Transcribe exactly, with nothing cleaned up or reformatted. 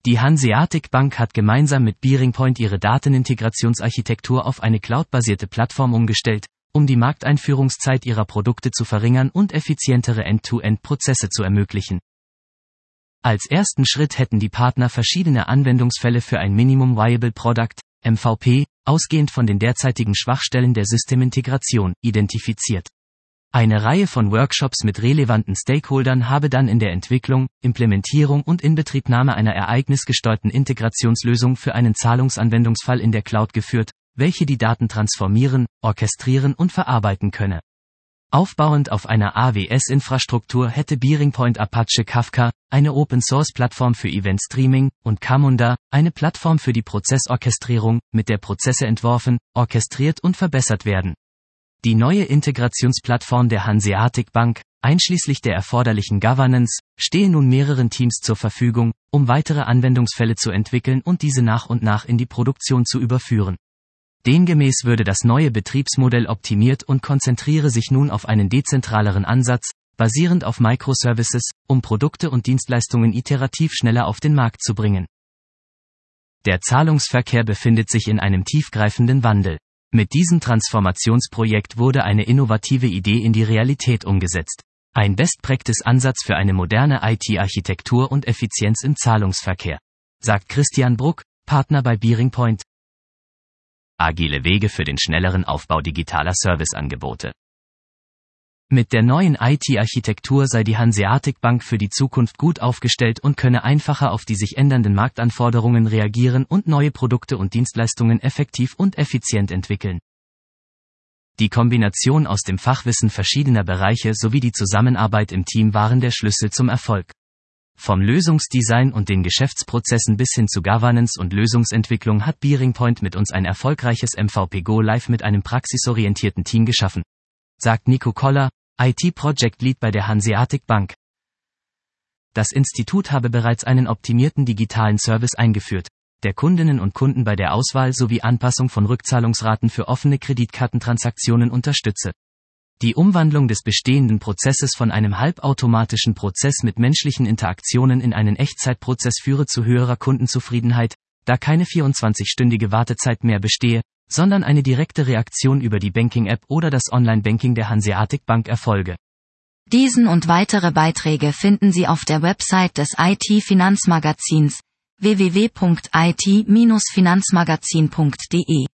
Die Hanseatic Bank hat gemeinsam mit BearingPoint ihre Datenintegrationsarchitektur auf eine cloudbasierte Plattform umgestellt, um die Markteinführungszeit ihrer Produkte zu verringern und effizientere End-to-End-Prozesse zu ermöglichen. Als ersten Schritt hätten die Partner verschiedene Anwendungsfälle für ein Minimum Viable Product, M V P, ausgehend von den derzeitigen Schwachstellen der Systemintegration, identifiziert. Eine Reihe von Workshops mit relevanten Stakeholdern habe dann in der Entwicklung, Implementierung und Inbetriebnahme einer ereignisgesteuerten Integrationslösung für einen Zahlungsanwendungsfall in der Cloud geführt, welche die Daten transformieren, orchestrieren und verarbeiten könne. Aufbauend auf einer A W S-Infrastruktur hätte BearingPoint Apache Kafka, eine Open-Source-Plattform für Event-Streaming, und Camunda, eine Plattform für die Prozessorchestrierung, mit der Prozesse entworfen, orchestriert und verbessert werden. Die neue Integrationsplattform der Hanseatic Bank, einschließlich der erforderlichen Governance, stehe nun mehreren Teams zur Verfügung, um weitere Anwendungsfälle zu entwickeln und diese nach und nach in die Produktion zu überführen. Demgemäß würde das neue Betriebsmodell optimiert und konzentriere sich nun auf einen dezentraleren Ansatz, basierend auf Microservices, um Produkte und Dienstleistungen iterativ schneller auf den Markt zu bringen. Der Zahlungsverkehr befindet sich in einem tiefgreifenden Wandel. Mit diesem Transformationsprojekt wurde eine innovative Idee in die Realität umgesetzt. Ein Best-Practice-Ansatz für eine moderne I T-Architektur und Effizienz im Zahlungsverkehr, sagt Christian Bruck, Partner bei BearingPoint. Agile Wege für den schnelleren Aufbau digitaler Serviceangebote. Mit der neuen I T-Architektur sei die Hanseatic Bank für die Zukunft gut aufgestellt und könne einfacher auf die sich ändernden Marktanforderungen reagieren und neue Produkte und Dienstleistungen effektiv und effizient entwickeln. Die Kombination aus dem Fachwissen verschiedener Bereiche sowie die Zusammenarbeit im Team waren der Schlüssel zum Erfolg. Vom Lösungsdesign und den Geschäftsprozessen bis hin zu Governance und Lösungsentwicklung hat BearingPoint mit uns ein erfolgreiches M V P Go Live mit einem praxisorientierten Team geschaffen, sagt Nico Koller, I T Project Lead bei der Hanseatic Bank. Das Institut habe bereits einen optimierten digitalen Service eingeführt, der Kundinnen und Kunden bei der Auswahl sowie Anpassung von Rückzahlungsraten für offene Kreditkartentransaktionen unterstütze. Die Umwandlung des bestehenden Prozesses von einem halbautomatischen Prozess mit menschlichen Interaktionen in einen Echtzeitprozess führe zu höherer Kundenzufriedenheit, da keine vierundzwanzigstündige Wartezeit mehr bestehe, sondern eine direkte Reaktion über die Banking-App oder das Online-Banking der Hanseatic Bank erfolge. Diesen und weitere Beiträge finden Sie auf der Website des I T-Finanzmagazins w w w punkt i t Bindestrich finanzmagazin punkt d e.